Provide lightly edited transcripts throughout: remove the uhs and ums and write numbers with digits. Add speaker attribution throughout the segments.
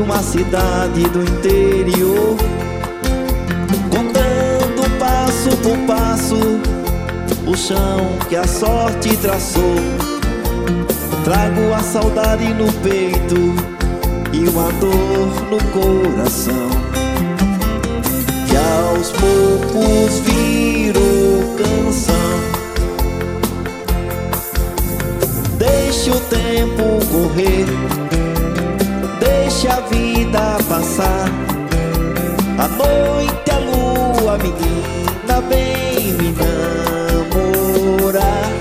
Speaker 1: numa cidade do interior, contando passo por passo o chão que a sorte traçou. Trago a saudade no peito e uma dor no coração, que aos poucos virou canção. Deixe o tempo correr, deixe a vida passar. A noite, a lua, menina, vem me namorar.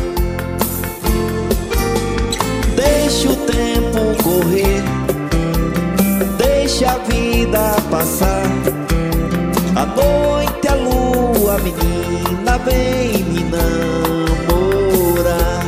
Speaker 1: Deixe o tempo correr, deixe a vida passar. A noite, a lua, menina, vem me namorar.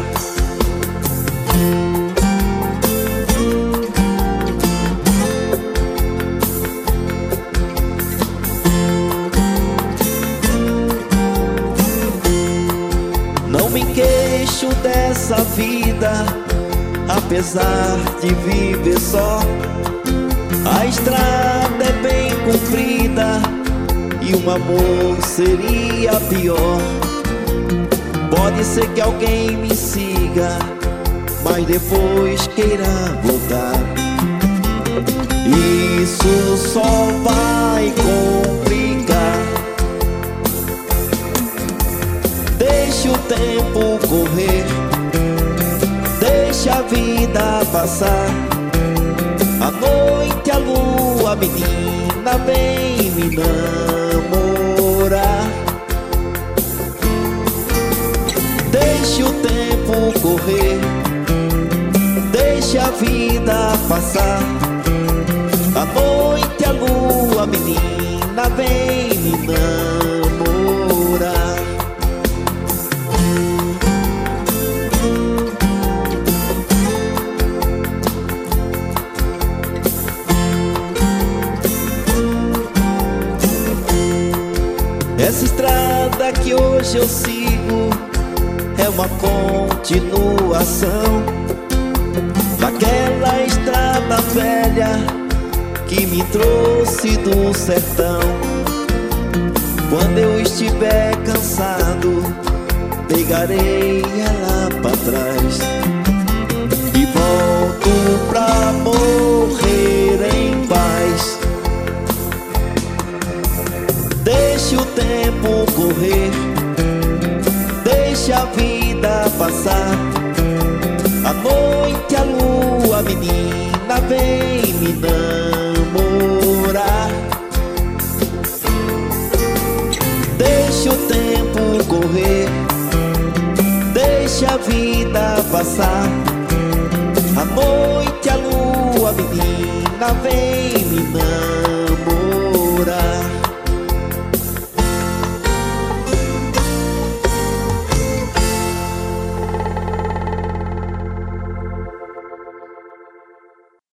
Speaker 1: Não me queixo dessa vida, apesar de viver só. A estrada é bem comprida e um amor seria pior. Pode ser que alguém me siga, mas depois queira voltar. Isso só vai complicar. Deixe o tempo correr, deixe a vida passar. A noite, a lua, menina, vem me namorar. Deixe o tempo correr, deixe a vida passar. A noite, a lua, menina, vem me namorar. Essa estrada que hoje eu sigo é uma continuação daquela estrada velha que me trouxe do sertão. Quando eu estiver cansado, pegarei ela pra trás e volto pra morrer em paz. Deixe o tempo correr, deixe a vida passar. A noite, a lua, menina, vem me namorar. Deixe o tempo correr, deixe a vida passar. A noite, a lua, menina, vem me namorar.